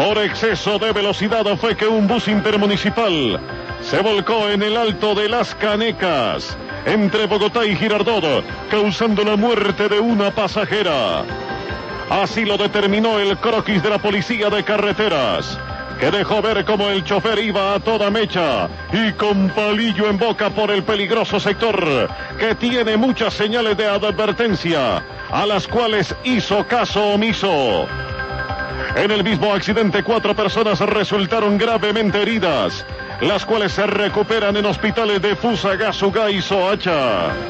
Por exceso de velocidad fue que un bus intermunicipal se volcó en el Alto de las Canecas, entre Bogotá y Girardot, causando la muerte de una pasajera. Así lo determinó el croquis de la Policía de Carreteras, que dejó ver cómo el chofer iba a toda mecha y con palillo en boca por el peligroso sector, que tiene muchas señales de advertencia, a las cuales hizo caso omiso. En el mismo accidente, 4 personas resultaron gravemente heridas, las cuales se recuperan en hospitales de Fusagasugá y Soacha.